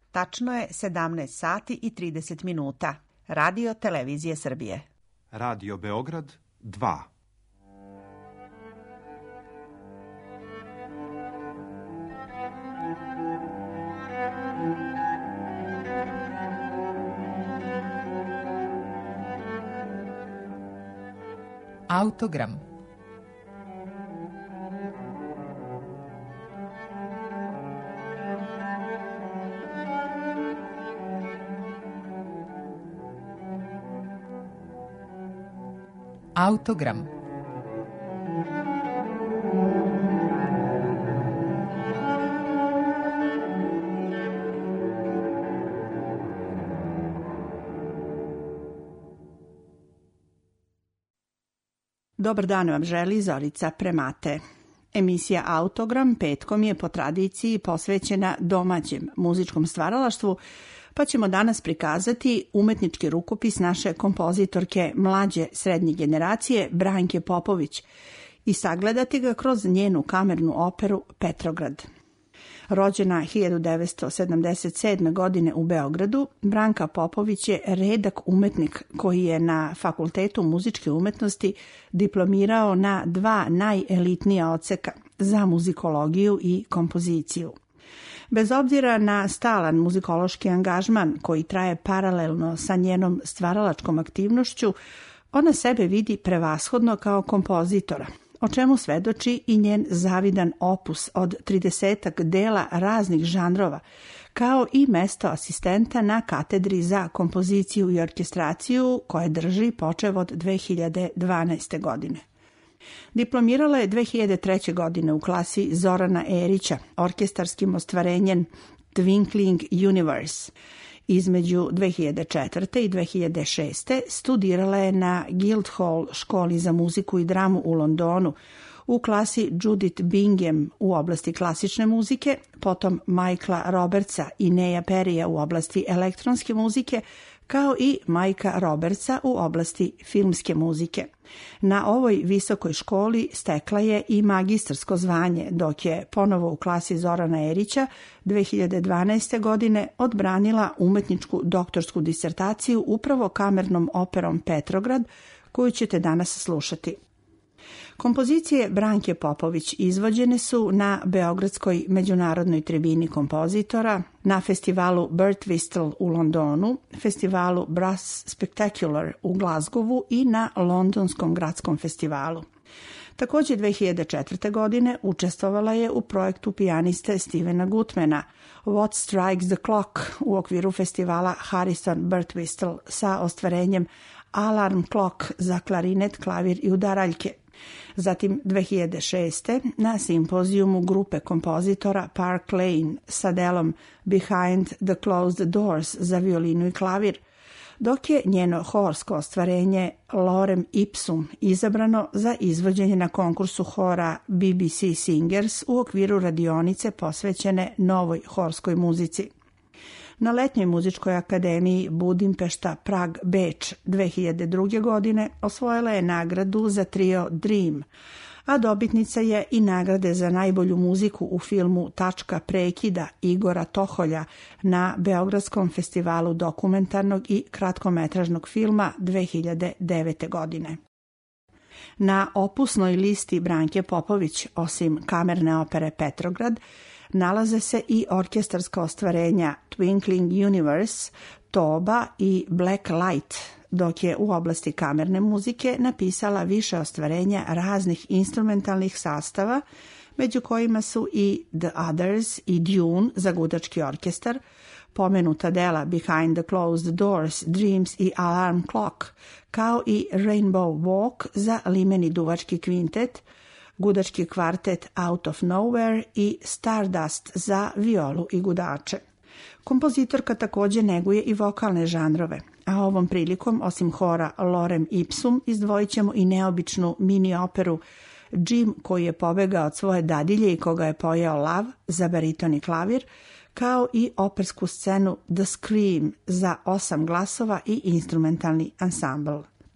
Tačno je 17 sati i 30 minuta. Radio Televizije Srbije. Radio Beograd 2. Autogram. Autogram. Dobar dan vam želi Zorica Premate. Emisija Autogram petkom je po tradiciji posvećena domaćem muzičkom stvaralaštvu, pa ćemo danas prikazati umetnički rukopis naše kompozitorke mlađe srednje generacije Branke Popović i sagledati ga kroz njenu kamernu operu Petrograd. Rođena 1977. godine u Beogradu, Branka Popović je redak umetnik koji je na Fakultetu muzičke umetnosti diplomirao na 2 najelitnija odseka za muzikologiju i kompoziciju. Bez obzira na stalan muzikološki angažman koji traje paralelno sa njenom stvaralačkom aktivnošću, ona sebe vidi prevashodno kao kompozitora, o čemu svedoči i njen zavidan opus od 30 dela raznih žanrova, kao i mesto asistenta na katedri za kompoziciju i orkestraciju koje drži počev od 2012. godine. Diplomirala je 2003. u klasi Zorana Erića orkestarskim ostvarenjem Twinkling Universe. Između 2004. i 2006. studirala je na Guildhall školi za muziku i dramu u Londonu u klasi Judith Bingham u oblasti klasične muzike, potom Michaela Robertsa i Neya Perryja u oblasti elektronske muzike, kao i Mikea Robertsa u oblasti filmske muzike. Na ovoj visokoj školi stekla je i magistarsko zvanje, dok je ponovo u klasi Zorana Erića 2012. godine odbranila umetničku doktorsku disertaciju upravo kamernom operom Petrograd, koju ćete danas slušati. Kompozicije Branke Popović izvođene su na Beogradskoj međunarodnoj tribini kompozitora, na festivalu Birtwistle u Londonu, festivalu Brass Spectacular u Glazgovu i na Londonskom gradskom festivalu. Također 2004. godine učestvovala je u projektu pijaniste Stevena Gutmana What Strikes the Clock u okviru festivala Harrison Birtwistle sa ostvarenjem Alarm Clock za klarinet, klavir i udaraljke. Zatim 2006. na simpozijumu grupe kompozitora Park Lane sa delom Behind the Closed Doors za violinu i klavir, dok je njeno horsko ostvarenje Lorem Ipsum izabrano za izvođenje na konkursu hora BBC Singers u okviru radionice posvećene novoj horskoj muzici. Na letnjoj muzičkoj akademiji Budimpešta Prag Beč 2002. godine osvojila je nagradu za trio Dream, a dobitnica je i nagrade za najbolju muziku u filmu Tačka prekida Igora Toholja na Beogradskom festivalu dokumentarnog i kratkometražnog filma 2009. godine. Na opusnoj listi Branke Popović, osim kamerne opere Petrograd, nalaze se i orkestarska ostvarenja Twinkling Universe, Toba i Black Light, dok je u oblasti kamerne muzike napisala više ostvarenja raznih instrumentalnih sastava, među kojima su i The Others i Dune za gudački orkestar, pomenuta dela Behind the Closed Doors, Dreams i Alarm Clock, kao i Rainbow Walk za limeni duvački kvintet, gudački kvartet Out of Nowhere i Stardust za violu i gudače. Kompozitorka također neguje i vokalne žanrove, a ovom prilikom, osim hora Lorem Ipsum, izdvojit ćemo i neobičnu mini operu Jim koji je pobegao od svoje dadilje i koga je pojeo lav za bariton i klavir, kao i opersku scenu The Scream za 8 glasova i instrumentalni ansambl.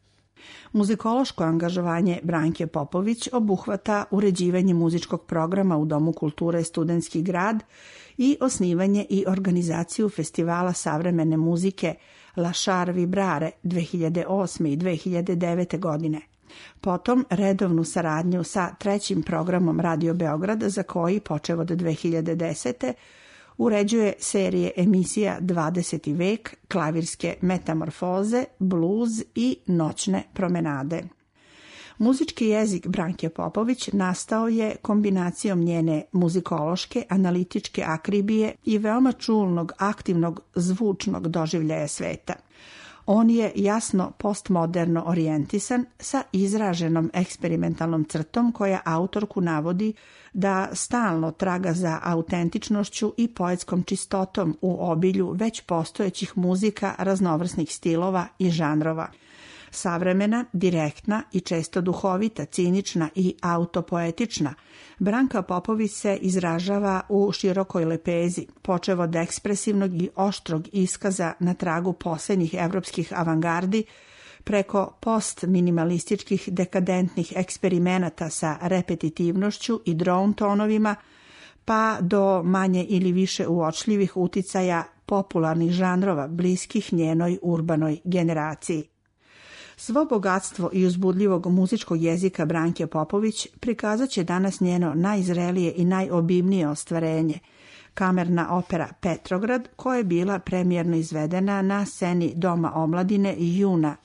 Muzikološko angažovanje Branke Popović obuhvata uređivanje muzičkog programa u Domu kulture Studentski grad i osnivanje i organizaciju festivala savremene muzike La Char Vibrare 2008. i 2009. godine. Potom redovnu saradnju sa trećim programom Radio Beograd, za koji, počev od 2010. uređuje serije emisija 20. vek, klavirske metamorfoze, bluz i noćne promenade. Muzički jezik Branke Popović nastao je kombinacijom njene muzikološke, analitičke akribije i veoma čulnog, aktivnog, zvučnog doživljaja sveta. On je jasno postmoderno orijentisan sa izraženom eksperimentalnom crtom koja autorku navodi da stalno traga za autentičnošću i poetskom čistotom u obilju već postojećih muzika raznovrsnih stilova i žanrova. Savremena, direktna i često duhovita, cinična i autopoetična, Branka Popović se izražava u širokoj lepezi, počev od ekspresivnog i oštrog iskaza na tragu posljednjih evropskih avangardi, preko postminimalističkih dekadentnih eksperimenata sa repetitivnošću i drone tonovima, pa do manje ili više uočljivih uticaja popularnih žanrova bliskih njenoj urbanoj generaciji. Svo bogatstvo i uzbudljivog muzičkog jezika Branke Popović prikazat će danas njeno najzrelije i najobimnije ostvarenje, kamerna opera Petrograd, koja je bila premijerno izvedena na sceni Doma omladine juna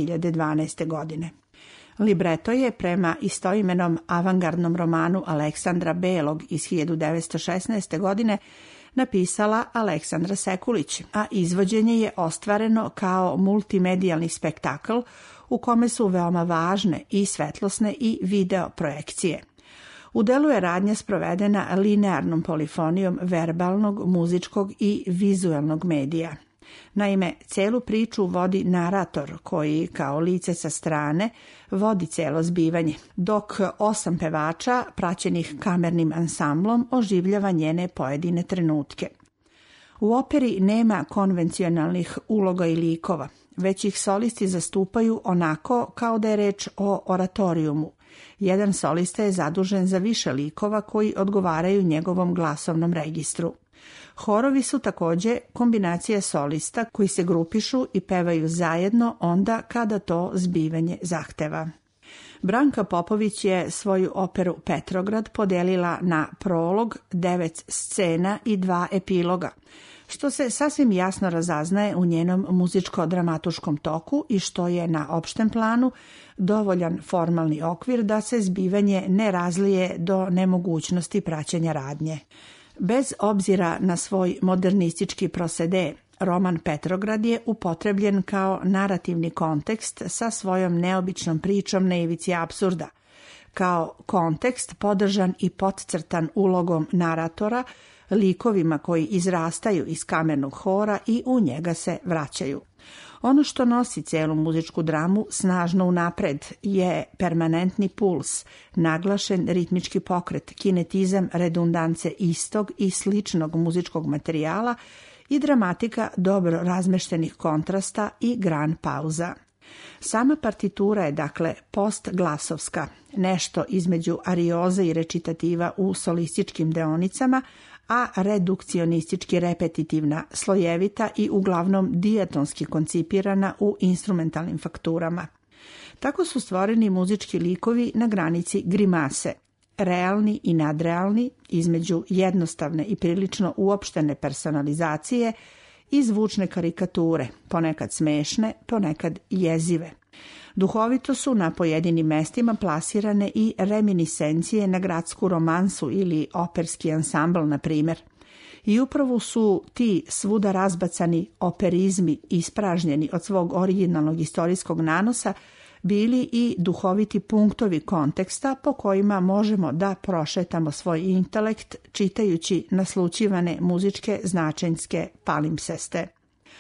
2012. godine. Libreto je prema istoimenom avangardnom romanu Aleksandra Belog iz 1916. godine napisala Aleksandra Sekulić, a izvođenje je ostvareno kao multimedijalni spektakl u kome su veoma važne i svetlosne i video projekcije. U delu je radnja sprovedena linearnom polifonijom verbalnog, muzičkog i vizuelnog medija. Naime, celu priču vodi narator koji, kao lice sa strane, vodi celo zbivanje, dok 8 pevača, praćenih kamernim ansamblom, oživljava njene pojedine trenutke. U operi nema konvencionalnih uloga i likova, već ih solisti zastupaju onako kao da je reč o oratorijumu. Jedan solista je zadužen za više likova koji odgovaraju njegovom glasovnom registru. Horovi su također kombinacija solista koji se grupišu i pevaju zajedno onda kada to zbivanje zahteva. Branka Popović je svoju operu Petrograd podelila na prolog, 9 scena i 2 epiloga, što se sasvim jasno razaznaje u njenom muzičko-dramatuškom toku i što je na opštem planu dovoljan formalni okvir da se zbivanje ne razlije do nemogućnosti praćenja radnje. Bez obzira na svoj modernistički prosede, roman Petrograd je upotrebljen kao narativni kontekst sa svojom neobičnom pričom na ivici apsurda, kao kontekst podržan i potcrtan ulogom naratora, likovima koji izrastaju iz kamernog hora i u njega se vraćaju. Ono što nosi celu muzičku dramu snažno unapred je permanentni puls, naglašen ritmički pokret, kinetizam redundance istog i sličnog muzičkog materijala i dramatika dobro razmeštenih kontrasta i gran pauza. Sama partitura je dakle postglasovska, nešto između arioze i recitativa u solističkim deonicama, a redukcionistički repetitivna, slojevita i uglavnom dijatonski koncipirana u instrumentalnim fakturama. Tako su stvoreni muzički likovi na granici grimase, realni i nadrealni, između jednostavne i prilično uopštene personalizacije i zvučne karikature, ponekad smešne, ponekad jezive. Duhovito su na pojedinim mestima plasirane i reminiscencije na gradsku romansu ili operski ansambl, na primjer. I upravo su ti svuda razbacani operizmi ispražnjeni od svog originalnog istorijskog nanosa bili i duhoviti punktovi konteksta po kojima možemo da prošetamo svoj intelekt čitajući naslućivane muzičke značenjske palimpseste.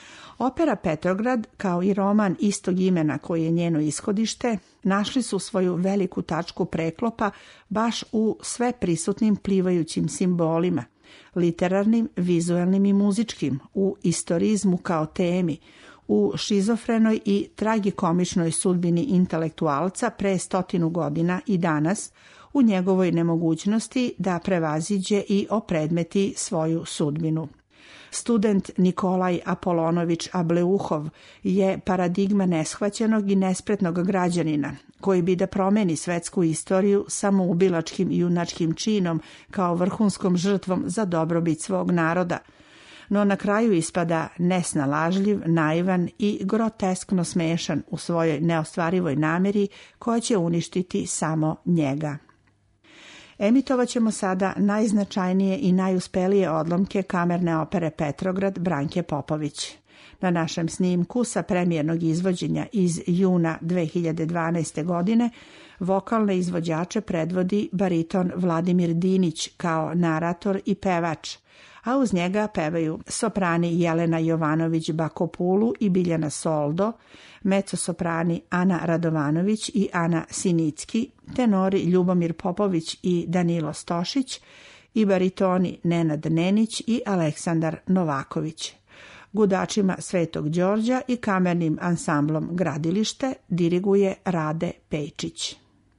Opera Petrograd, kao i roman istog imena koji je njeno ishodište, našli su svoju veliku tačku preklopa baš u sve prisutnim plivajućim simbolima, literarnim, vizuelnim i muzičkim, u istorizmu kao temi, u šizofrenoj i tragikomičnoj sudbini intelektualca pre 100 godina i danas, u njegovoj nemogućnosti da prevaziđe i opredmeti svoju sudbinu. Student Nikolaj Apolonović Ableuhov je paradigma neshvaćenog i nespretnog građanina, koji bi da promeni svetsku istoriju samoubilačkim i junačkim činom kao vrhunskom žrtvom za dobrobit svog naroda, no na kraju ispada nesnalažljiv, naivan i groteskno smešan u svojoj neostvarivoj nameri koja će uništiti samo njega. Emitovat ćemo sada najznačajnije i najuspelije odlomke kamerne opere Petrograd Branke Popović. Na našem snimku sa premijernog izvođenja iz juna 2012. godine vokalne izvođače predvodi bariton Vladimir Dinić kao narator i pevač, a uz njega pevaju soprani Jelena Jovanović-Bakopulu i Biljana Soldo, mezzosoprani Ana Radovanović i Ana Sinicki, tenori Ljubomir Popović i Danilo Stošić i baritoni Nenad Nenić i Aleksandar Novaković. Gudačima Svetog Đorđa i kamernim ansamblom Gradilište diriguje Rade Pejčić.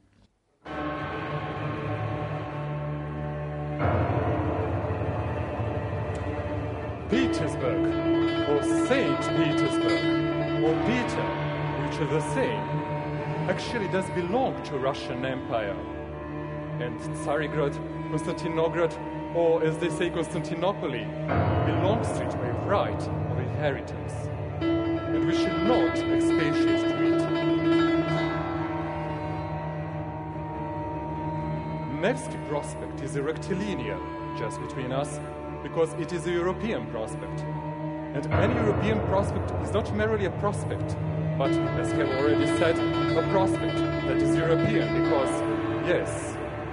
Petersburg, or Saint Petersburg, or Peter, which are the same, actually does belong to Russian Empire. And Tsarigrad, Konstantinograd, or as they say Constantinople, belongs to it by right of inheritance. And we should not expatiate to it. Nevsky Prospect is a rectilinear just between us, because it is a European prospect. And any European prospect is not merely a prospect, but, as I have already said, a prospect that is European because, yes,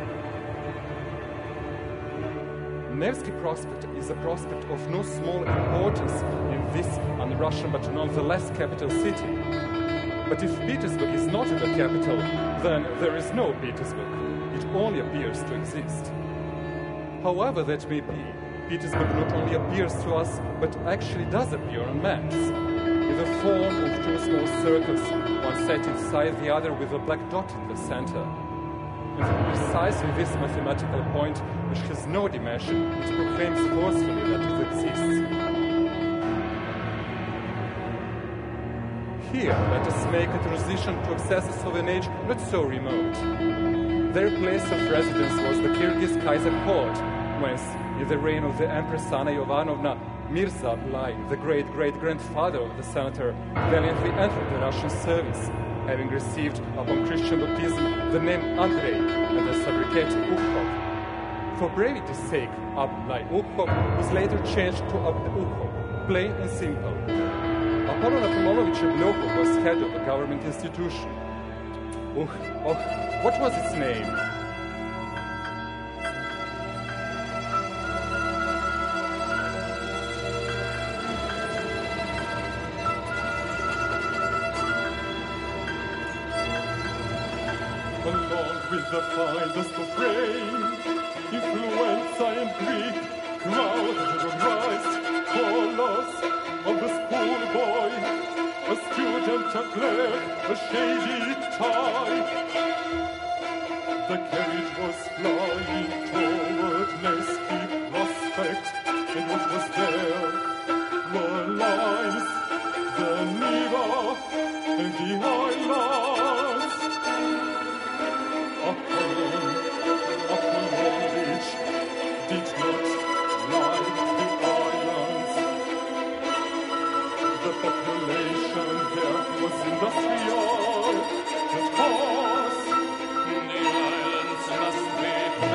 Nevsky Prospect is a prospect of no small importance in this un-Russian but nonetheless capital city. But if Petersburg is not the capital, then there is no Petersburg. It only appears to exist. However that may be, Petersburg not only appears to us, but actually does appear on maps, in the form of two small circles, one set inside the other with a black dot in the center. And from precisely this mathematical point, which has no dimension, it proclaims forcefully that it exists. Here, let us make a transition to accesses of an age not so remote. Their place of residence was the Kyrgyz Kaiser court, whence, in the reign of the Empress Anna Ivanovna, Mirza Ablai, the great-great-grandfather of the senator, valiantly entered the Russian service, having received, upon Christian baptism, the name Andrei and the sobriquet Ukhov. For brevity's sake, Ablai Ukhov was later changed to Abd Ukhov, plain and simple. Apollon Apollonovich Ableuhov was head of a government institution. What was its name? Along with the finest of rain, influenza and Greek, crowd the Christ, colors of the schoolboy, a student, a clerk, a shady tie. The carriage was flying toward Nevsky Prospect, and what was there were lines, the Neva and the islands. Apollonovich did not like the islands. The population there was industrial, and course, the islands must be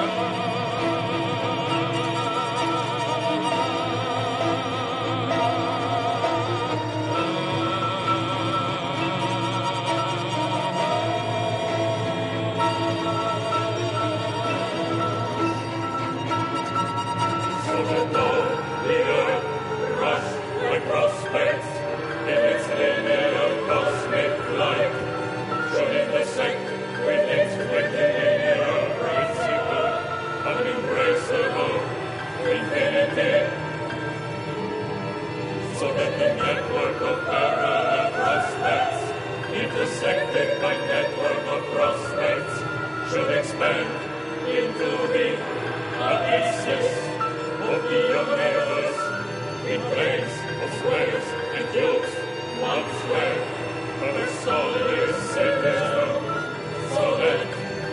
prospects in its linear cosmic light, should intersect with its rectilinear principle, unembraceable infinity, so that the network of parallel my network of prospects should expand into the oasis of the young heirs, in place of squares and cubes, one square of a solid citizen, solid.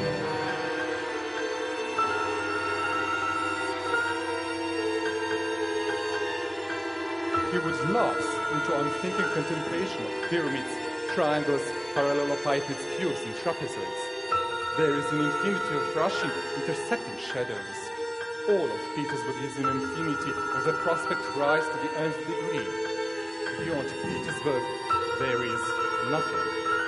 He would lapse into unthinking contemplation of pyramids, triangles, parallelepipeds, cubes, and trapezoids. There is an infinity of rushing, intersecting shadows. All of Petersburg is an infinity of the prospect rise to the nth degree. Beyond Petersburg, there is nothing.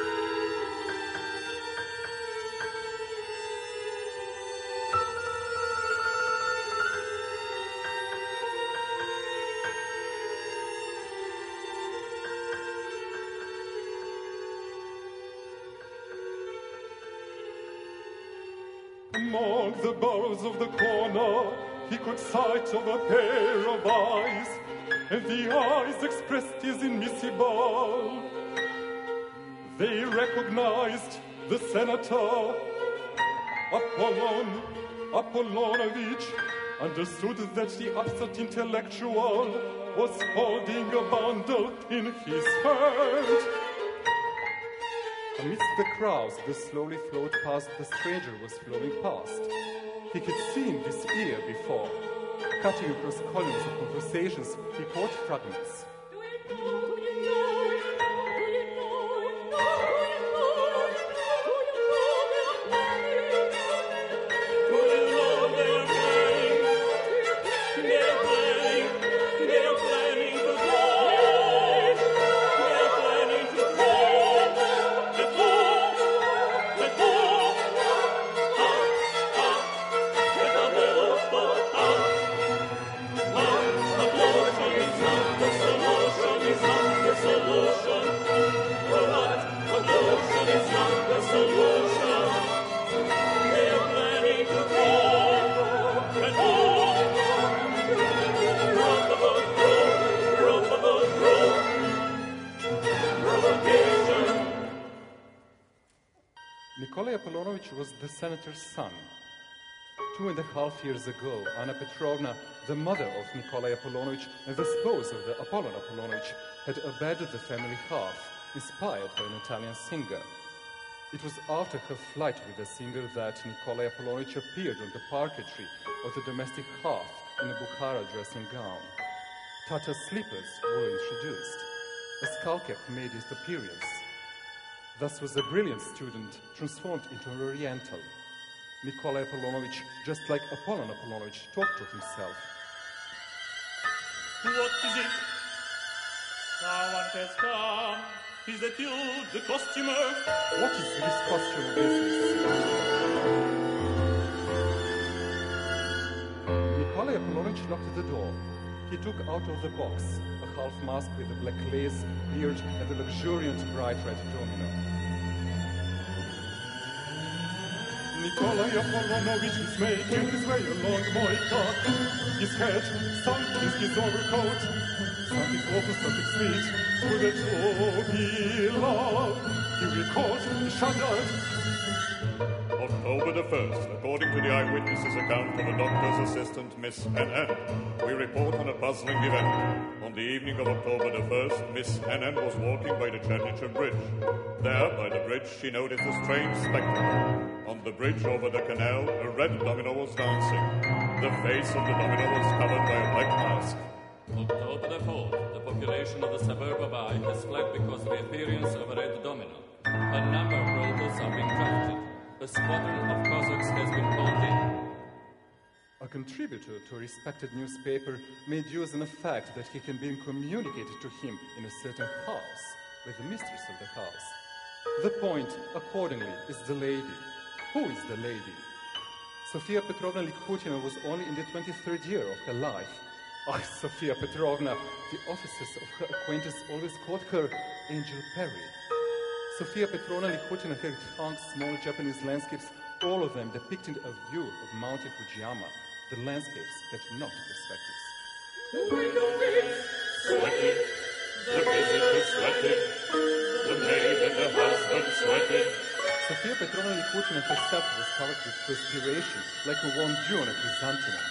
Among the boroughs of the corner, he caught sight of a pair of eyes, and the eyes expressed his immiscible. They recognized the senator. Apollonovich understood that the upstart intellectual was holding a bundle in his hand. Amidst the crowds that slowly flowed past, the stranger was flowing past. He had seen this ear before. Cutting across columns of conversations, he caught fragments. Nikolai Apollonovich was the senator's son. 2.5 years ago, Anna Petrovna, the mother of Nikolai Apollonovich and the spouse of the Apollon Apollonovich, had abandoned the family hearth, inspired by an Italian singer. It was after her flight with the singer that Nikolai Apollonovich appeared on the parquetry of the domestic hearth in a Bukhara dressing gown. Tatar slippers were introduced. A skullcap made its appearance. Thus was a brilliant student transformed into an Oriental. Nikolai Apollonovich, just like Apollon Apollonovich, talked to himself. What is it? Someone has come. Is that you, the costumer? What is this costume business? Nikolai Apollonovich knocked at the door. He took out of the box a half mask with a black lace, beard, and a luxuriant bright red domino. Nikolai Apollonovich is making his way along Moika. His head sunk in his overcoat. Something awful, something sweet, with a toe he loved. He recalled, he shuddered. October the 1st, according to the eyewitness's account of a doctor's assistant, Miss N.N., we report on a puzzling event. On the evening of October the 1st, Miss N.N. was walking by the Chernyshev Bridge. There, by the bridge, she noticed a strange spectacle. On the bridge over the canal, a red domino was dancing. The face of the domino was covered by a black mask. October the 4th, the population of the suburb of Ai has fled because of the appearance of a red domino. A number of rovers are being drafted. A squadron of Cossacks has been called in. A contributor to a respected newspaper made use of the fact that he had been communicated to him in a certain house with the mistress of the house. The point, accordingly, is the lady. Who is the lady? Sofia Petrovna Likhutina was only in the 23rd year of her life. Ah, Sofia Petrovna, the officers of her acquaintance always called her Angel Perry. Sofia Petrovna Likhutina had hung small Japanese landscapes, all of them depicting a view of Mount Fujiyama. The landscapes had not perspectives. The window sweated, the visitor sweated, the maid and the husband sweated. Ferdinand herself was covered with perspiration, like a warm dew on a chrysanthemum.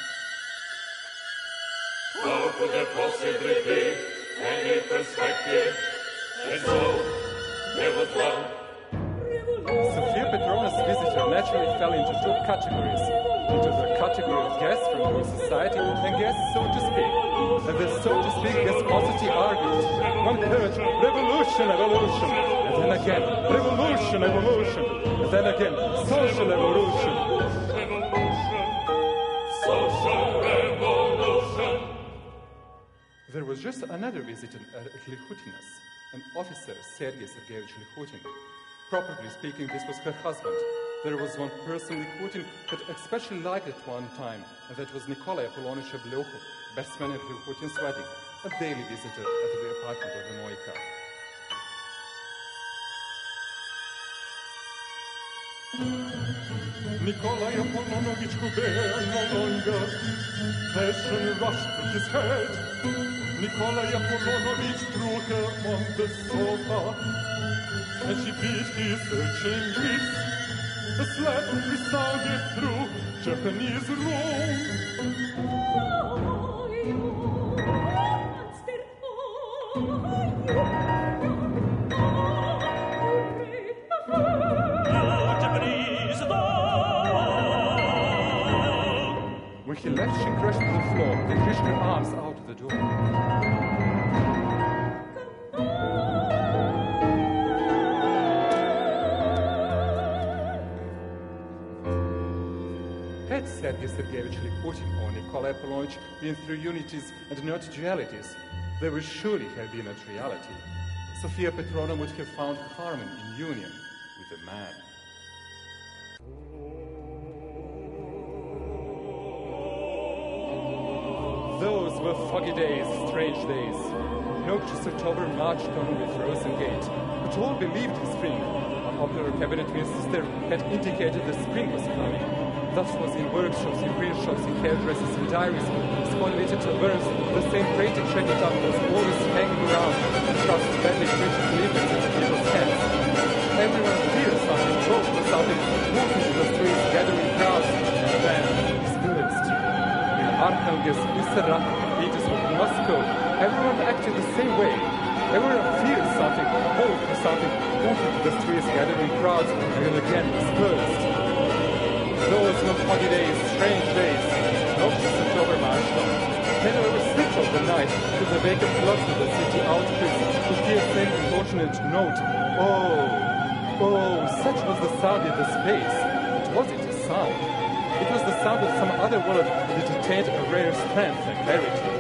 How could there possibly be any perspective? And so, there was one. Sophia Petrona's visitor naturally fell into two categories. Into the category of guests from her society and guests, so to speak. And the so to speak guestposity argued. One heard, revolution, evolution. And then again, revolution, evolution. And then again, social evolution. Social revolution. There was just another visitor at Likhutinas, an officer, Sergei Sergeyevich Likhutin. Properly speaking, this was her husband. There was one person, Likhutin, that especially liked at one time, and that was Nikolai Apollonich Ablyokhov, best man at Likhutin's wedding, a daily visitor at the apartment of the Moika. Nikolai Apollonovich Kubert no longer. Passion rushed to his head. Nikolai Apollonovich threw her on the sofa, and she beat his searching lips. A slap resounded through Japanese room. When he left, she crashed to the floor and reached her arms out the door. Had Sergei Sergeyevich Likhutin or Nikolai Apollonich been through unities and not dualities, there would surely have been a triality. Sophia Petrovna would have found harmony in union with a man. Those were foggy days, strange days. Noxious October marched on with Frozen Gate, but all believed in spring. A popular cabinet minister had indicated that spring was coming. Thus was in workshops, in print shops, in hairdressers, in diaries, speculated taverns, the same prating shaggy-tongue was always hanging around and thrust badly printed leaflets into people's hands. Everyone feared something, hoped for something, moved into the streets, gathering crowds, and then experienced. Archangels, Isra, Petersburg, Moscow, everyone acted the same way. Everyone feared something, hoped for something, moved into the streets, gathering crowds, and then again dispersed. Those were foggy days, strange days. Noxious October marched on. Never ever slipped of the night to the vacant plots of the city outskirts to hear the same unfortunate note. Oh, such was the sound in the space. It wasn't a sound. It was the sound of some other word that attained a rare strength and clarity.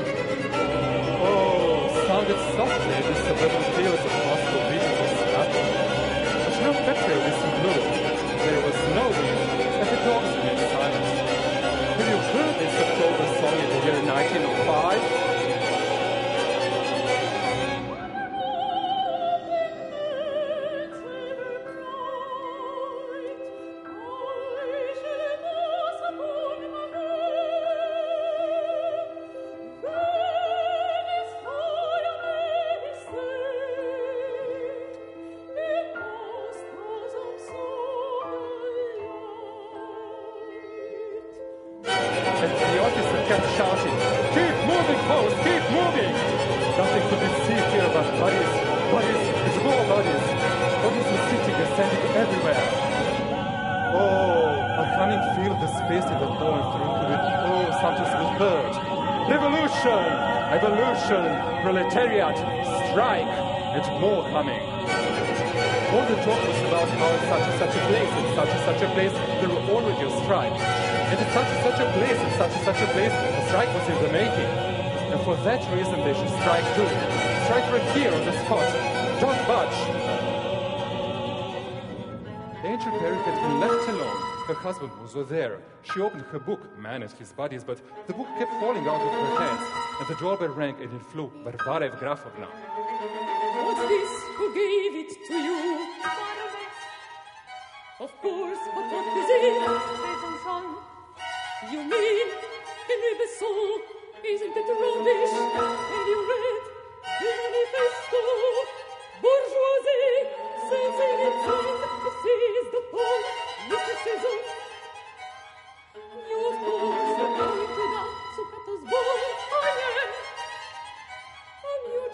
Oh, sounded softly in the suburban fields of Moscow regions of Scotland. But no factory listened blue. There was no wind, and the dogs remained silent. Have you heard this October song in the year 1905? Kept shouting, "Keep moving, folks, keep moving!" Nothing could be seen here but bodies, it's more bodies. Bodies were sitting and standing everywhere. Oh, I can't even feel the space in the going through it. Oh, something's been heard. Revolution, evolution, proletariat, strike, and more coming. All the talk was about how in such and such a place, in such and such a place, there were already a strike. And in such and such a place, in such and such a place, a strike was in the making. And for that reason, they should strike too. Strike right here on the spot. Don't budge. Angel Perry had been left alone. Her husband was there. She opened her book, Man and His Bodies, but the book kept falling out of her hands. And the doorbell rang and it flew. Varvara Evgrafovna. What's this? Who gave it to you? Of course, but what is it? Son. You mean Henri Besson? Isn't it rubbish? Have you read the manifesto? Bourgeoisie, sense in its end to seize the poor,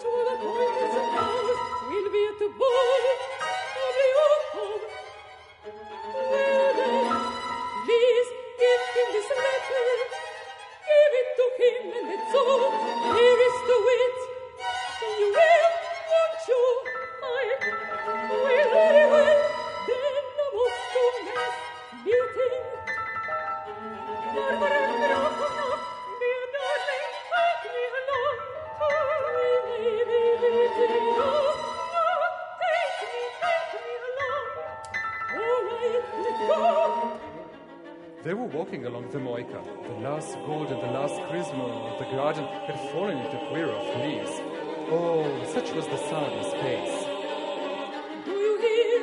They were walking along the Moika. The last gold and the last chrysanthemum of the garden had fallen into a quiver of leaves. Oh, such was the soundless pace. Do you hear?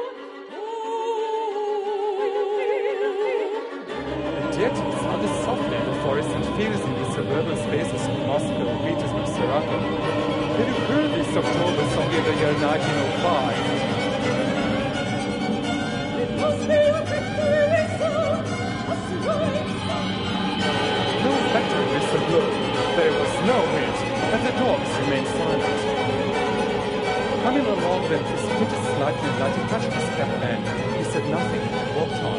And yet it sounded softly in the forest and fierce in the suburban spaces of Moscow, Petersburg, Saratov. Have you heard this October song in the year 1905? No factory whistle blew. There was no wind, and the dogs remained silent. Coming along then, his foot slightly light, he touched his cap and he said nothing and walked on.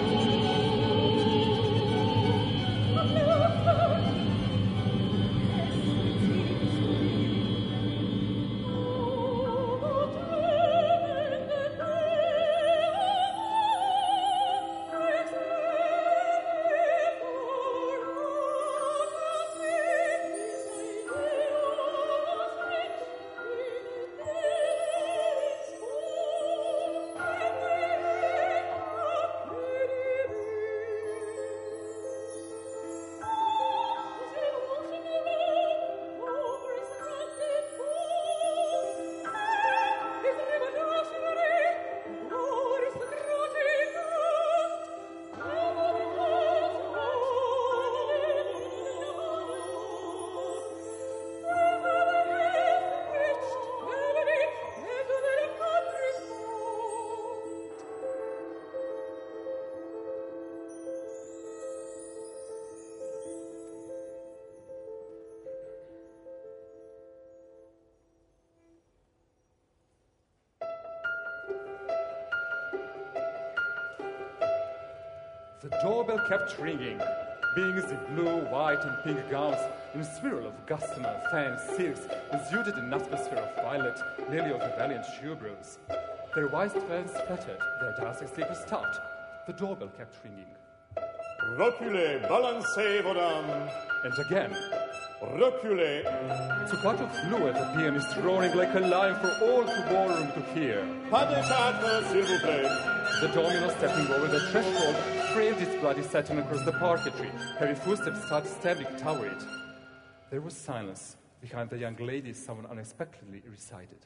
The doorbell kept ringing. Beings in blue, white, and pink gowns, in a swirl of gossamer, fans, silks, exuded an atmosphere of violet, lily of the valiant shoebrooms. Their white fans fluttered, their dancing slippers stopped. The doorbell kept ringing. Reculez, balancez vos dames. And again. Reculez. Zuccato flew at the pianist, roaring like a lion for all the ballroom to hear. Pas de quatre, s'il vous plaît. The domino, stepping over the threshold, trailed its bloody satin across the parquetry. Heavy footsteps started stabbing toward it. There was silence. Behind the young lady, someone unexpectedly recited.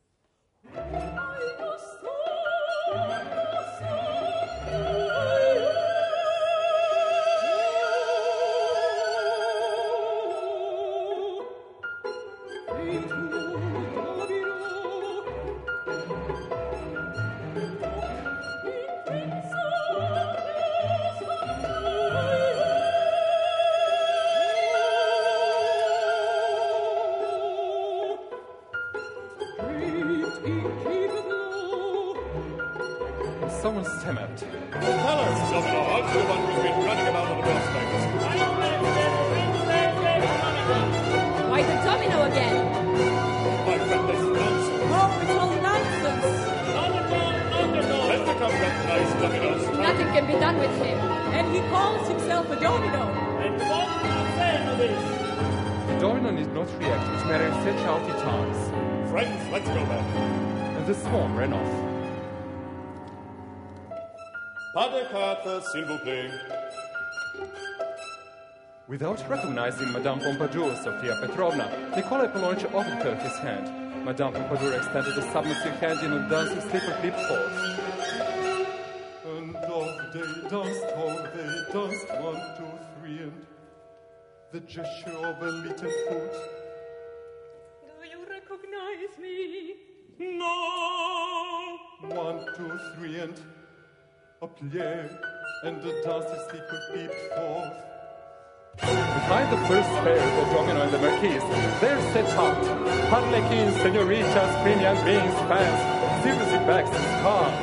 Someone stammered. Tell us, Domino, aren't you the one who's been running about on the prospects? Why the domino again? My friend, that's nonsense. Oh, it's all nonsense. Let the come that nice Domino's. Nothing can be done with him. And he calls himself a domino. And what do you say to this? The domino did not react. It merely stretched out its arms. Friends, let's go back. And the swarm ran off. Pas de quatre, s'il vous plaît. Without recognizing Madame Pompadour, Sofia Petrovna, Nikolai Apollonich offered her his hand. Madame Pompadour extended a submissive hand in a dancing slipper leaped forth. And off they danced, 1, 2, 3, and the gesture of a little foot. Do you recognize me? No! 1, 2, 3, and a plie, and the dancing slipper peeped forth. Behind the first pair, the domino and the marquise, there set out harlequins, senoritas, premium beings, fans, seriously bags and stars.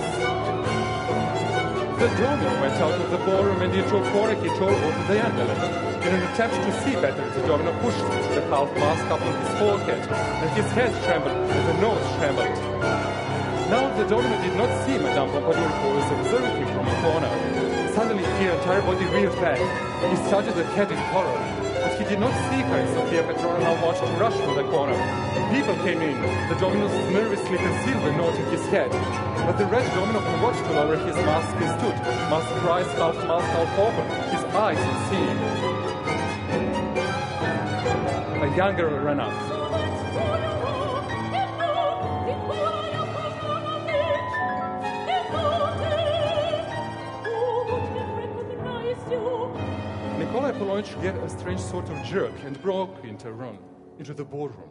The domino went out of the ballroom and into a corner he tore open the envelope. In an attempt to see better, the domino pushed the half mask up on his forehead, and his head trembled and the nose trembled. Now the domino did not see Madame Pompadour, who was observing him from a corner. Suddenly, her entire body reeled back. He started the head in horror, but he did not see her, and Sophia Petrovna wanted to rush from the corner. People came in. The domino nervously concealed the note in his head, but the red domino forgot to lower his mask and stood, mask rise, half mask, half open, his eyes unseeing. A young girl ran up. Nikolai Polonich gave a strange sort of jerk and broke into the ballroom.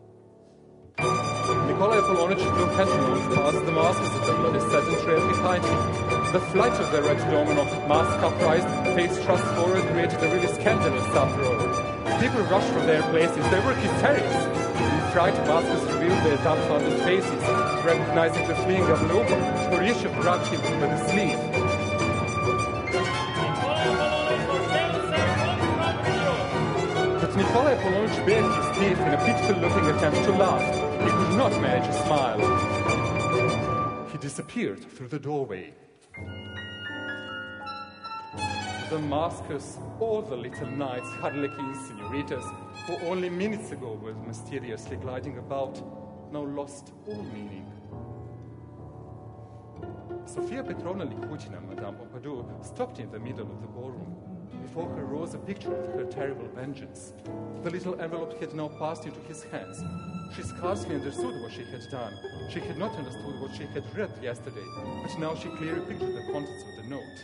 Nikolai Polonich blew pantaloons past the masks of the bloody satin trail behind him. The flight of the red domino, mask upraised, face thrust forward, created a really scandalous uproar. People rushed from their places. They were hysterics. In fright, maskers revealed their dumbfounded faces, recognizing the fleeing Gavlova, Horyshov grabbed him by the sleeve. But Nikolai Polonich bared his teeth in a pitiful-looking attempt to laugh. He could not manage a smile. He disappeared through the doorway. The maskers, all the little knights, harlequins, senoritas, who only minutes ago were mysteriously gliding about, now lost all meaning. Sofia Petrovna Likutina, Madame Pompadour, stopped in the middle of the ballroom. Before her rose a picture of her terrible vengeance. The little envelope had now passed into his hands. She scarcely understood what she had done. She had not understood what she had read yesterday, but now she clearly pictured the contents of the note.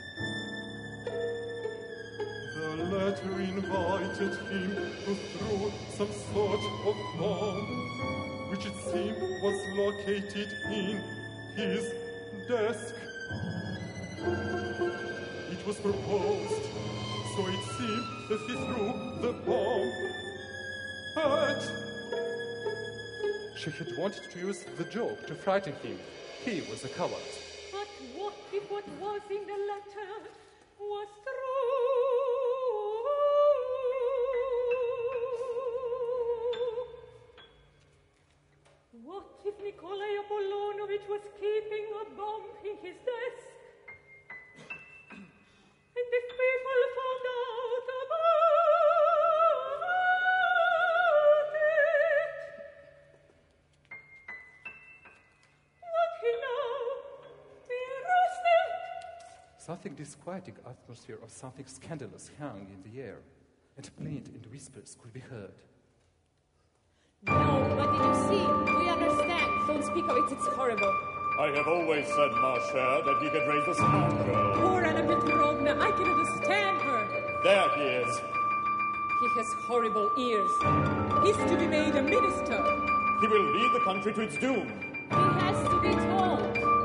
The letter invited him to throw some sort of bomb, which it seemed was located in his desk. It was proposed, so it seemed that he threw the bomb. But she had wanted to use the joke to frighten him. He was a coward. But what if what was in the letter was true? What if Nikolai Apollonovich was keeping a bomb in his desk? And if people found out about it, would he now be arrested? Something disquieting atmosphere of something scandalous hung in the air, and plaint and whispers could be heard. No, but did you see? We understand. Don't speak of it, it's horrible. I have always said, ma chère, that he could raise the scoundrel. Poor Anna Petrovna, I can understand her. There he is. He has horrible ears. He's to be made a minister. He will lead the country to its doom. He has to be told.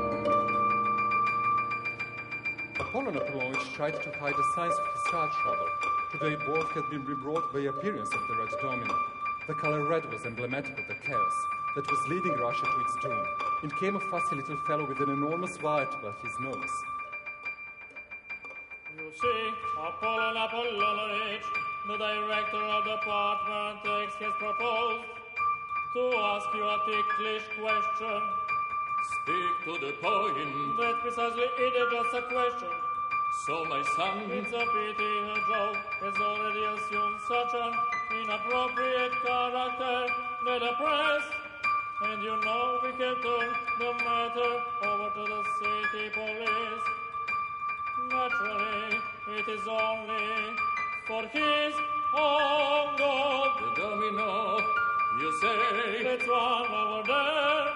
Apollon Apollonovich tried to hide the signs of his child trouble. Today both had been rebrought by the appearance of the red domino. The color red was emblematic of the chaos that was leading Russia to its doom. In came a fussy little fellow with an enormous wire above his nose. You see, Apollon Apollonovich, the director of the department, has proposed to ask you a ticklish question. Speak to the point. That precisely it is just a question. So, my son, It's a pity a joke has already assumed such an inappropriate character that the press, and you know we can turn the matter over to the city police. Naturally, it is only for his own good. the domino, you say. That's one over there.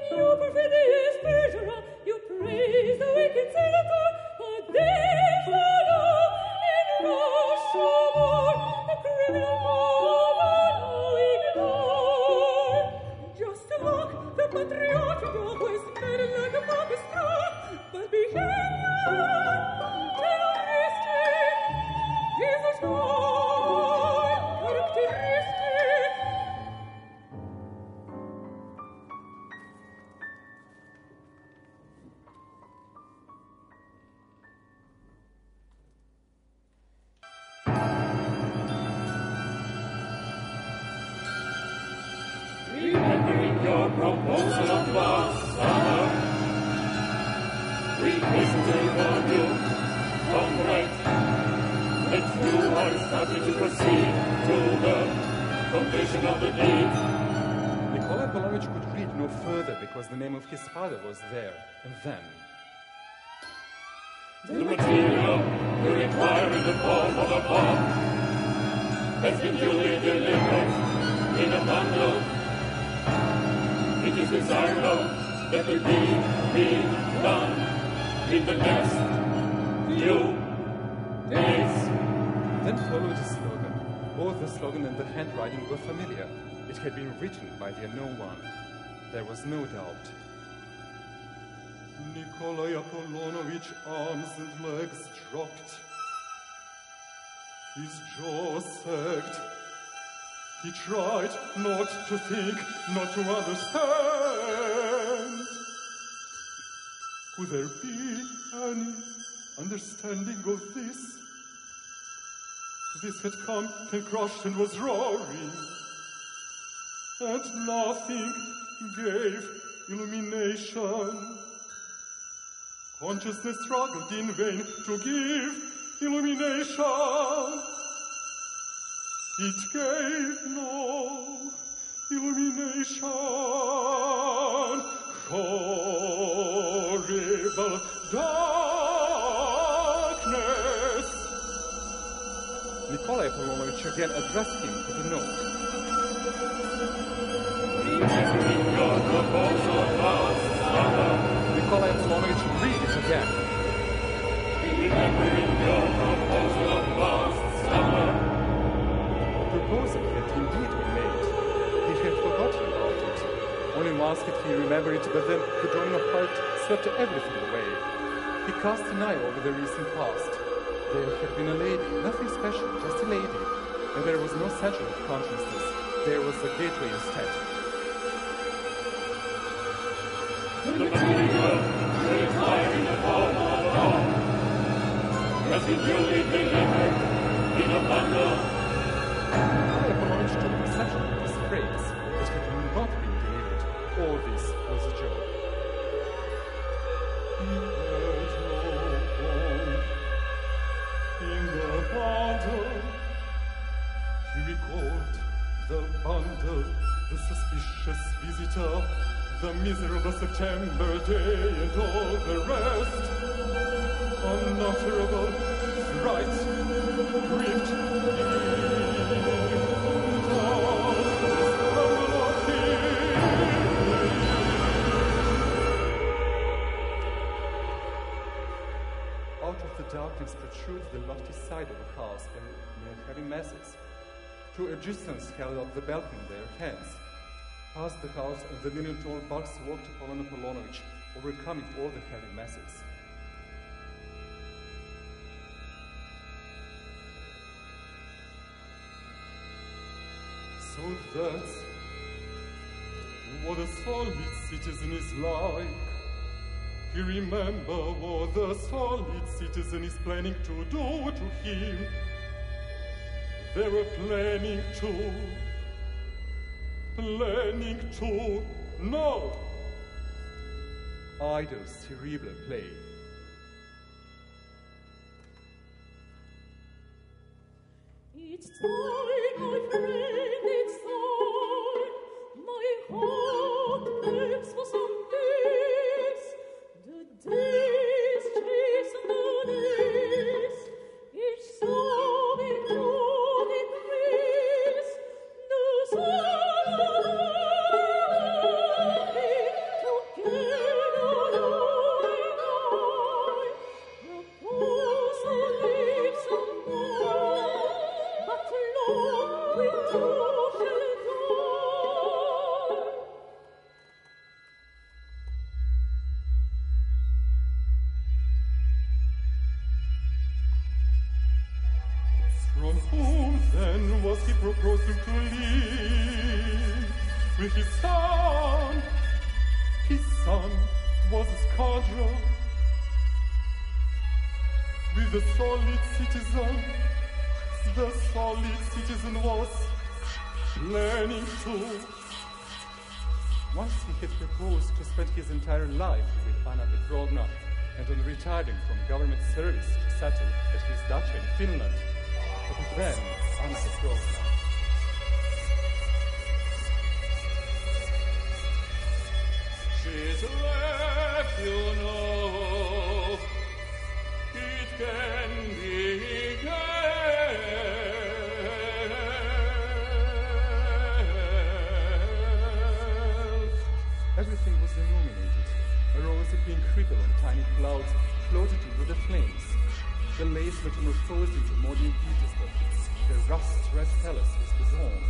You praise the wicked senator, but this your proposal of last summer. We hasten to inform you, comrade, that you are starting to proceed to the completion of the deed. Nikolai Apollonovich could read no further because the name of his father was there, and then... The material you require in the form of a bomb has been duly delivered in a bundle. It is desirable that the deed be done in the next few days. Then followed a slogan. Both the slogan and the handwriting were familiar. It had been written by the unknown one. There was no doubt. Nikolai Apollonovich, arms and legs dropped. His jaw sagged. He tried not to think, not to understand. Could there be any understanding of this? This had come and crushed and was roaring, and nothing gave illumination. Consciousness struggled in vain to give illumination. It gave no illumination. Horrible darkness. Nikolai Apollonovich again addressed him for the note. Remembering your proposal last summer. Nikolai Apollonovich read it again. Remembering your proposal of last summer. The proposal had indeed been made. He had forgotten about it. Only once had he remembered it, but then the domino heart swept everything away. He cast an eye over the recent past. There had been a lady, nothing special, just a lady. And there was no center of consciousness. There was a gateway instead. The material required in the form of a bomb has been duly delivered in a bundle. Nikolai Apollonovich took exception to this phrase. It had not been delivered. All this was a joke. He had no home in the bundle. He recalled the bundle, the suspicious visitor, the miserable September day, and all the rest. Unutterable fright gripped him. Out of the darkness protruded the lofty side of the house where men were having masses. Two Egyptians held up the balcony in their hands. Past the house and the million-tall box walked Apollon Apollonovich, overcoming all the heavy masses. So that's what a solid citizen is like. He remember what the solid citizen is planning to do to him. They were planning to know. Idle, cerebral play. It's time, my friend, it's time. My heart begs for some peace. The days chase the days. Each sobbing through increase. The sorrow together, you and I. The poison leaves some more. But Lord, we too shall die. From whom then was he proposing to leave? With his son. His son was a scoundrel. With the solid citizen. The solid citizen was planning to Once he had proposed to spend his entire life with Anna Petrovna, and on retiring from government service to settle at his dacha in Finland. But then, Anna Petrovna. She's left, you know. It can be Everything was illuminated. A rosy pink ripple and tiny clouds floated into the flames. The lace metamorphosed into modern Petersburg. The rust-red palace was dissolved.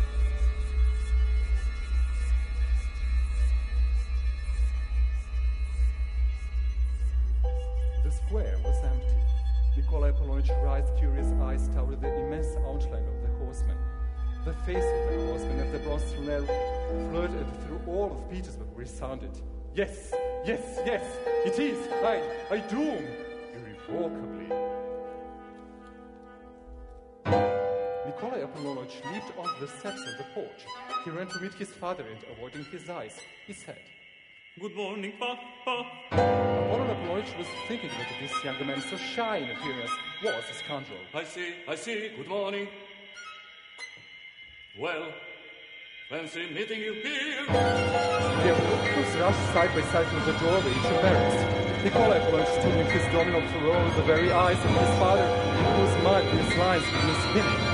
The square was empty. Nikolai Apollonich raised curious eyes toward the immense outline of the horseman. The face of the horseman at the bronze throne floated through all of Petersburg, resounded. Yes, yes, yes, it is. I doom irrevocably. Nikolai Apollonich leaped onto the steps of the porch. He ran to meet his father and, avoiding his eyes, he said, Good morning, Papa. Apollon Apollonich was thinking that this young man, so shy in appearance, was a scoundrel. I see. Good morning. Well, fancy meeting you here. The Apollonichs rushed side by side through the doorway, each embarrassed. Nikolai Apollonich stood in his dominant throne with the very eyes of his father, in whose mind these lines had been spinning.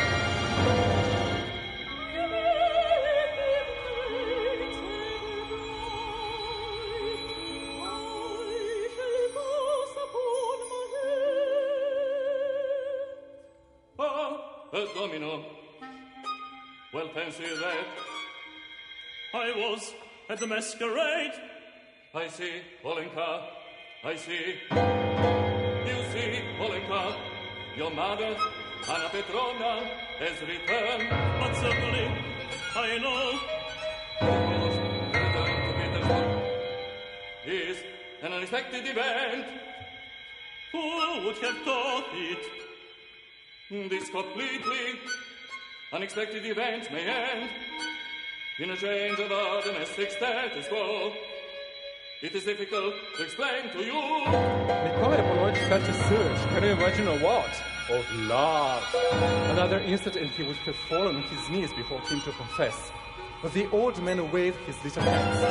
Domino. Well, fancy that. I was at the masquerade. I see, Olenka. I see. You see, Olenka. Your mother, Anna Petrovna, has returned. But certainly, I know. Returning to Petersburg is an unexpected event. Who would have thought it? This completely unexpected event may end in a change of our domestic status quo. It is difficult to explain to you. Nikolai Apollonich felt a surge. Can you imagine what? Of love. Another instant and he would have fallen on his knees before him to confess. But the old man waved his little hands.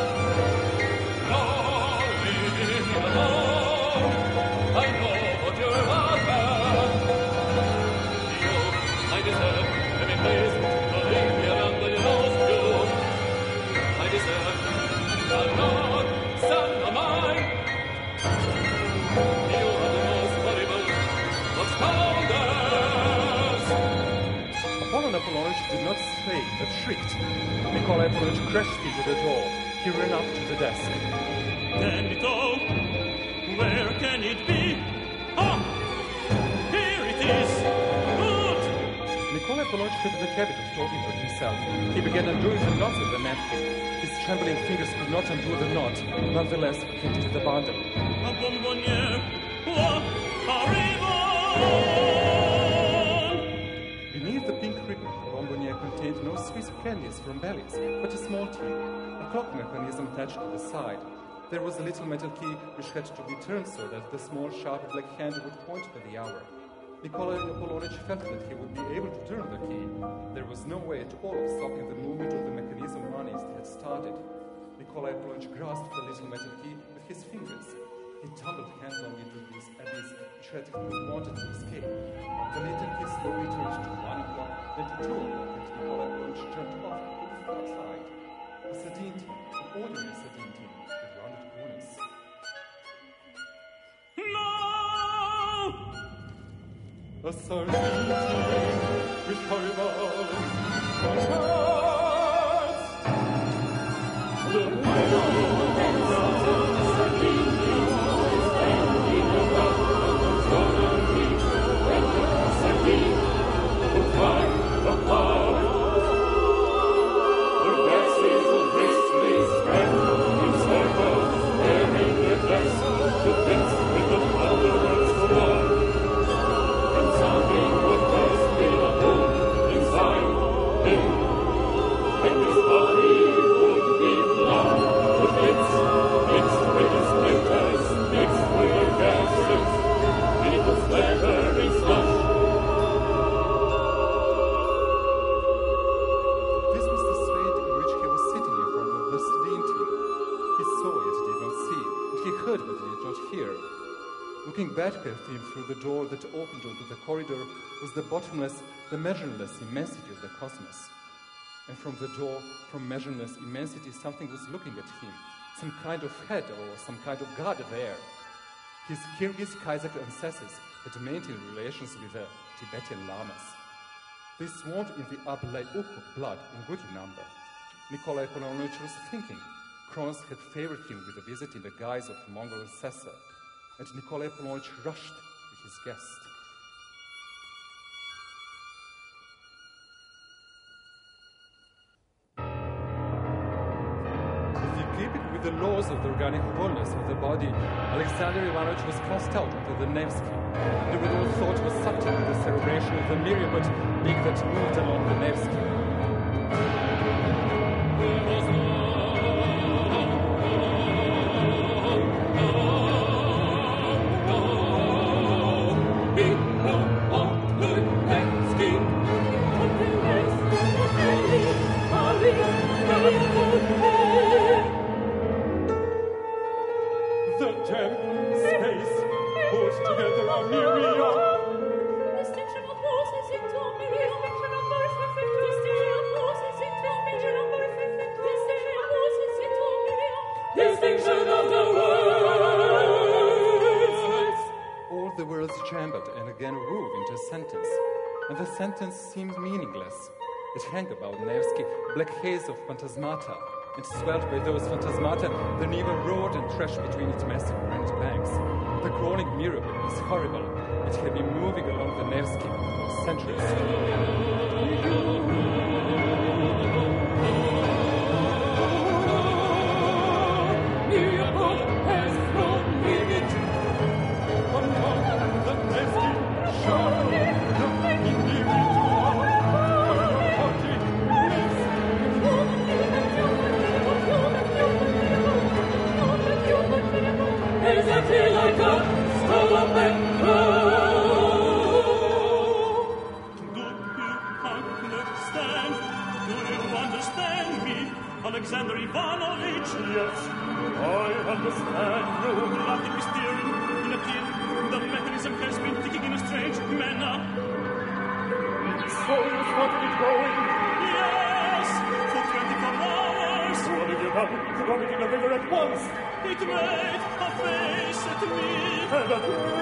No, leave me alone. I know what you're about. I deserve, let me please, to leave me around the nose you. I deserve, I'm not son of mine. You are the most horrible of scoundrels. Apollon Apollonich did not stay, but shrieked. Nikolai Apollonich crashed into the door. He ran up to the desk. Dandito, where can it be? Ah, here it is. Nikolai Apollonich heard the cabinet talking to himself. He began undoing the knots of the napkin. His trembling fingers could not undo the knot. Nonetheless, he emptied the bundle. A bonbonniere, arrivo! Beneath the pink ribbon, the bonbonniere contained no Swiss candies from Bellies, but a small tin, a clock mechanism attached to the side. There was a little metal key which had to be turned so that the small, sharp black hand would point to the hour. Nikolai Apollonich felt that he would be able to turn the key. There was no way at all of stopping the movement of the mechanism once it had started. Nikolai Apollonich grasped the little metal key with his fingers. He tumbled headlong into this abyss which had wanted to escape. The little key slowly turned to 1 o'clock, then to 2 o'clock, and Nikolai Apollonich jumped off and put it outside. A sardine tin, an ordinary sardine tin, with rounded corners. A sardine with horrible contrasts. The Looking back at him through the door that opened onto the corridor was the bottomless, the measureless immensity of the cosmos. And from the door, from measureless immensity, something was looking at him, some kind of head or some kind of god there. His Kyrgyz Kazakh ancestors had maintained relations with the Tibetan lamas. They swarmed in the Ablaukh blood in good number. Nikolai Apollonovich was thinking Kronos had favored him with a visit in the guise of a Mongol assessor, and Nikolai Apollonovich rushed to his guest. Keeping with the laws of the organic wholeness of the body, Alexander Ivanovich was cast out into the Nevsky. The without thought was sucked into the celebration of the myriad being that moved along the Nevsky. The sentence seemed meaningless. It hung about Nevsky, black haze of phantasmata, and swelled by those phantasmata, the Neva roared and thrashed between its massive granite banks. The crawling miracle is horrible. It had been moving along the Nevsky for centuries. Alexander Ivanovich, yes, I understand. No, nothing is stirring in a tin. The mechanism has been ticking in a strange manner. So you started it going? Yes, for 24 hours. What did you have to rub it in the river at once? It made a face at me. And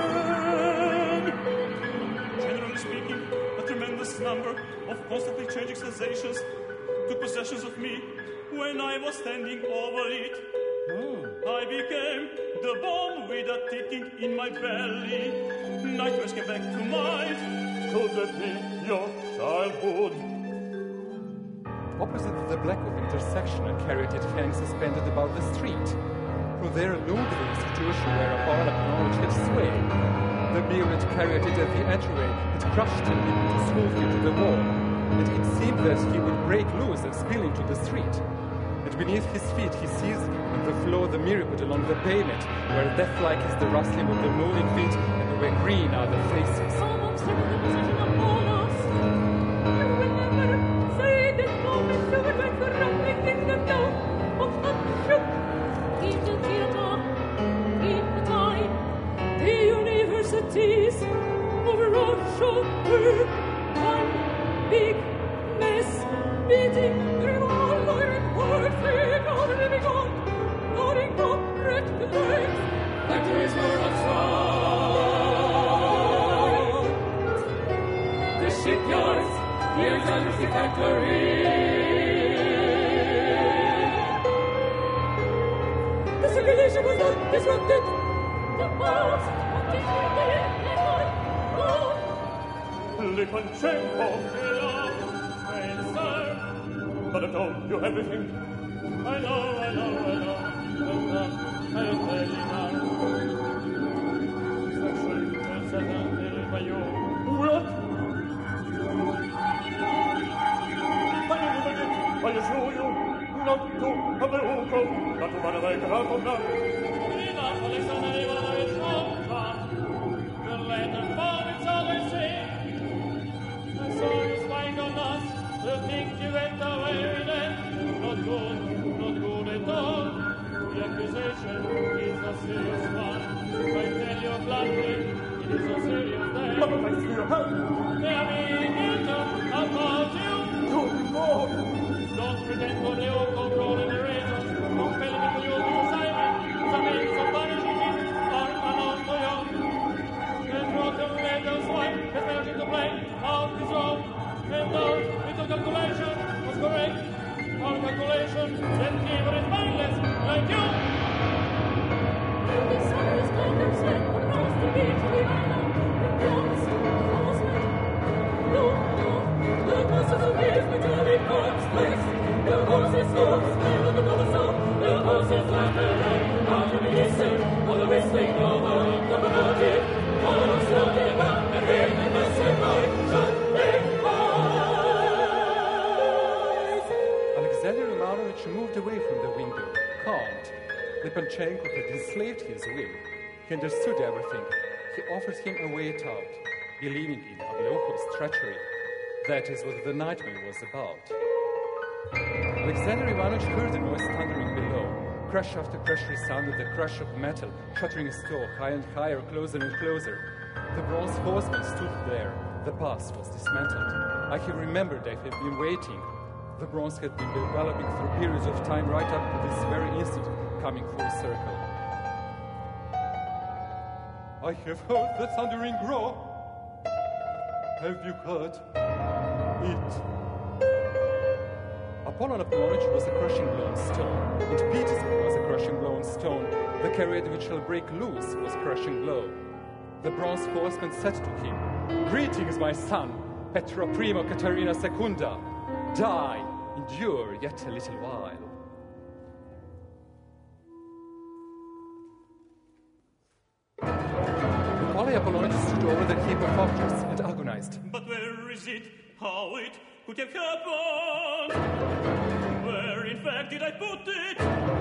then... Generally speaking, a tremendous number of constantly changing sensations took possession of me. When I was standing over it, I became the bomb with a ticking in my belly. Nightmares came back to mind. Could that be your childhood? Opposite the black of intersection, a carriage hangs suspended above the street. From there loomed the institution whereupon knowledge had swayed. The myriad carried at the entryway had crushed him into smooth into the wall, and it seemed that he would break loose and spill into the street. And beneath his feet he sees on the floor the myriad along the pavement, where death-like is the rustling of the moving feet, and where green are the faces. Over Russia, one big mess, beating revolver, warfare, all living on, nodding up, red legs, factories were on fire. The shipyards, here's Undersea Factory. The circulation was not disrupted. The valves Lipanchenko, hello, well, sir. But I told you everything. I know. I'll tell you now. It's actually settled by you. What? I assure you, not to have the Ukov, not to run away to Rakovna. Enough, Alexander Ivanovich, the letter found its other sea. So you spying on us, you think you went away with it? Not good at all. The accusation is a serious one. I tell you bluntly, is correct. Our calculation, then fever is mindless, like you. The sun is glitters and across the beach we island. The clouds falls with. No, the buses of his metallic arms place. The horses hoofs, and the mother's song. The horses laugh and run out of the eastern, on the whistling over the melodic. All of us looking back and hear the message right, Sunday eyes. Alexander Romanovich moved away from the window, calmed. Lipanchenko had enslaved his will. He understood everything. He offered him a way out, believing in Ablyukov's treachery. That is what the nightmare was about. Alexander Ivanovich heard the noise thundering below. Crash after crash resounded the crash of metal, shattering his toe, high and higher, closer and closer. The bronze horseman stood there. The pass was dismantled. I have remembered I had been waiting. The bronze had been developing through periods of time right up to this very instant, coming full circle. I have heard the thundering roar. Have you heard it? Apollon Apollonovich was a crushing blown stone. And Petersburg was a crushing blown stone. The chariot which shall break loose was crushing blow. The bronze horseman said to him, "Greetings, my son, Petro Primo Caterina Secunda. Die, endure yet a little while." Nikolai Apollonovich stood over the heap of objects and agonized. But where is it? How it could have happened? Where, in fact, did I put it?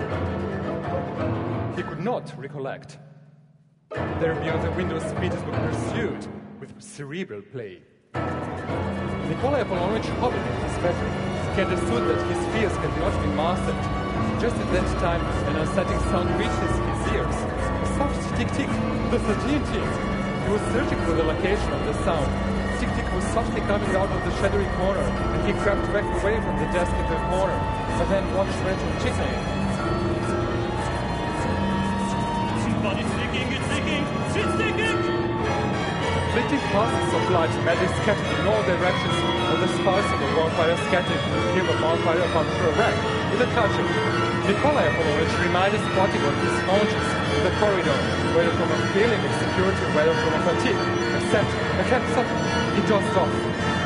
He could not recollect. There beyond the windows, Petersburg pursued with cerebral play. Nikolai Apollonovich hobbled in his bedroom. He understood that his fears had not been mastered. Just at that time, an unsettling sound reached his ears. A soft tick-tick, the 13th tick. He was searching for the location of the sound. Tick-tick was softly coming out of the shadowy corner, and he crept back away from the desk in the corner, but then watched Rachel ticking. But it's ticking, it's ticking, it's ticking! Fleeting passes of light madly scattered in all directions, and the sparks of a bonfire scattered gave a bonfire upon her rack with a touching. Nikolai Apollonovich remained squatting on his haunches in the corridor, whether from a feeling of security, whether from a fatigue, except a cat suddenly he dozed off.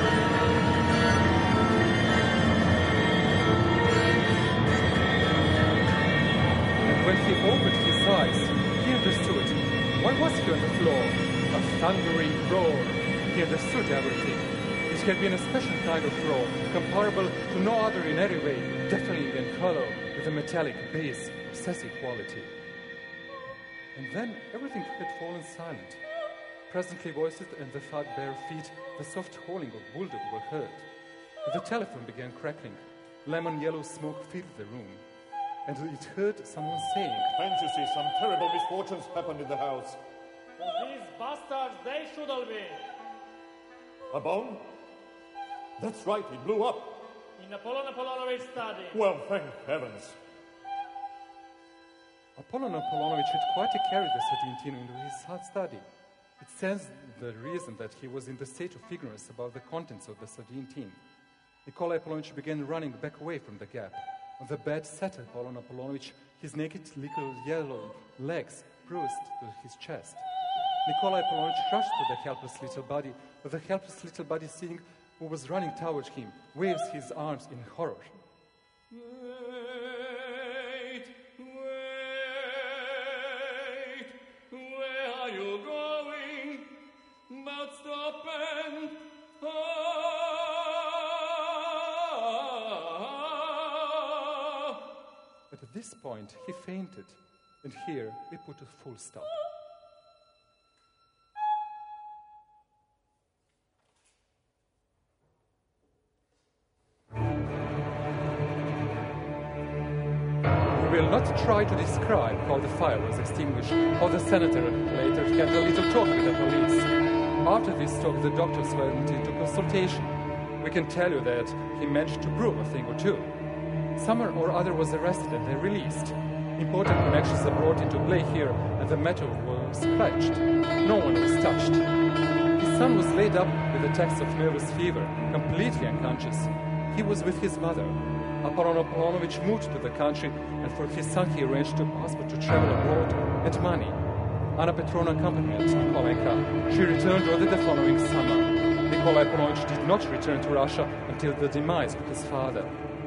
And when he opened his eyes, he understood. Why was he on the floor? A thundering roar. He understood everything. It had been a special kind of roar, comparable to no other in any way, deafening and hollow, with a metallic bass, obsessive quality. And then everything had fallen silent. Presently voices and the fat bare feet, the soft howling of bulldog were heard. The telephone began crackling. Lemon yellow smoke filled the room. And it heard someone saying, "Can't you see some terrible misfortunes happened in the house?" These bastards, they should all be. A bomb? That's right, it blew up. In Apollon Apollonovich's study. Well, thank heavens. Apollon Apollonovich had quite carried the Sardine into his study. It stands the reason that he was in the state of ignorance about the contents of the Sardine tin. Nikolai Apollonovich began running back away from the gap. On the bed sat Apollon Apollonovich, his naked little yellow legs bruised to his chest. Nikolai Apollonovich rushed to the helpless little body, but the helpless little body, seeing who was running towards him, waves his arms in horror. Wait, where are you going? But stop and At this point, he fainted, and here we put a full stop. We will not try to describe how the fire was extinguished, how the senator later had a little talk with the police. After this talk, the doctors went into consultation. We can tell you that he managed to prove a thing or two. Someone or other was arrested and then released. Important connections are brought into play here, and the matter was clenched. No one was touched. His son was laid up with attacks of nervous fever, completely unconscious. He was with his mother. Apollon Apollonovich moved to the country, and for his son he arranged a passport to travel abroad and money. Anna Petrovna accompanied Nikolenka. She returned early the following summer. Nikolai Apollonovich did not return to Russia until the demise of his father.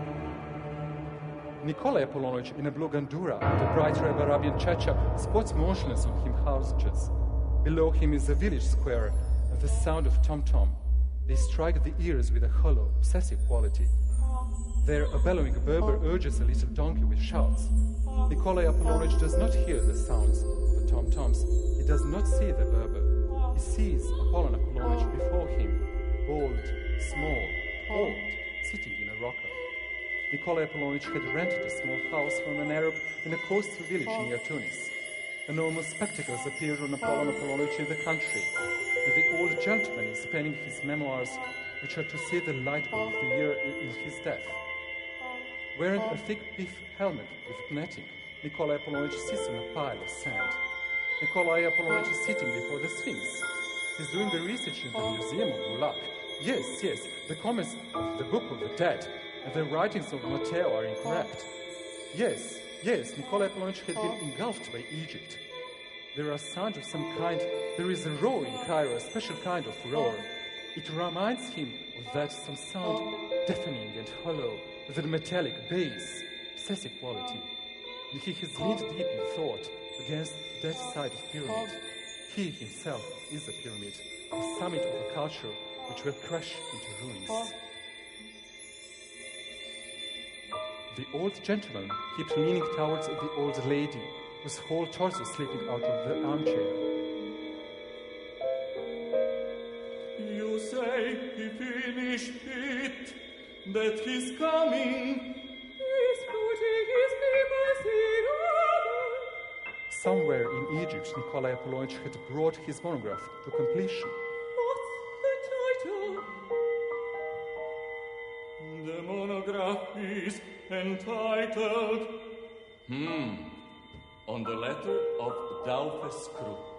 Nikolai Apollonovich in a blue gandura with a bright red Arabian chacha squats motionless on him houses. Below him is a village square and the sound of tom-tom. They strike the ears with a hollow, obsessive quality. There, a bellowing Berber urges a little donkey with shouts. Nikolai Apollonovich does not hear the sounds of the tom-toms. He does not see the Berber. He sees Apollon Apollonovich before him, bald, small, old, sitting in a rocker. Nikolai Apollonovich had rented a small house from an Arab in a coastal village near Tunis. Enormous spectacles appeared on Apollon Apollonovich in the country, and the old gentleman is penning his memoirs, which are to see the light of the year in his death. Wearing a thick beef helmet with netting, Nikolai Apollonovich sits on a pile of sand. Nikolai Apollonovich is sitting before the Sphinx. He's doing the research in the Museum of Bulak. Yes, the comments of the Book of the Dead and the writings of Matteo are incorrect. Yes, Nikolai Apollonovich had been engulfed by Egypt. There are sounds of some kind. There is a roar in Cairo, a special kind of roar. It reminds him of that some sound, deafening and hollow, with a metallic bass, obsessive quality. And he has leaned deep in thought against that side of pyramid. He himself is a pyramid, the summit of a culture which will crash into ruins. The old gentleman keeps leaning towards the old lady, whose whole torso slipping out of the armchair. You say he finished it, that he's coming. He's putting his papers in order. Somewhere in Egypt, Nikolai Apollonovich had brought his monograph to completion. What's the title? The monograph is entitled On the letter of Daufeskrut.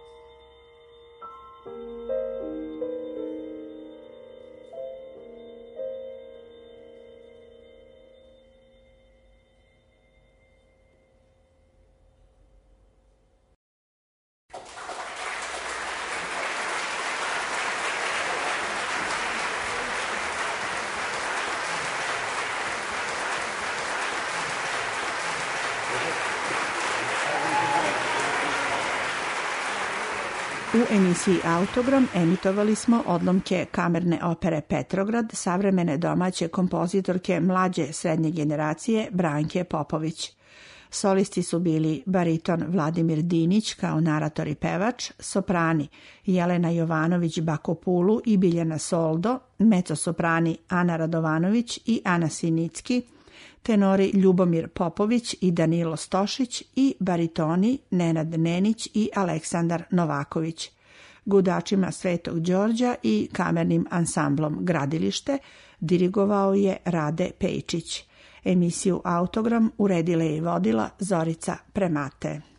U emisiji Autogram emitovali smo odlomke kamerne opere Petrograd savremene domaće kompozitorke mlađe srednje generacije Branke Popović. Solisti su bili bariton Vladimir Dinić kao narator i pevač, soprani Jelena Jovanović Bakopulu i Biljana Soldo, mezzosoprani Ana Radovanović i Ana Sinicki, tenori Ljubomir Popović i Danilo Stošić i baritoni Nenad Nenić i Aleksandar Novaković. Gudačima Svetog Đorđa i kamernim ansamblom Gradilište dirigovao je Rade Pejčić. Emisiju Autogram uredila je i vodila Zorica Premate.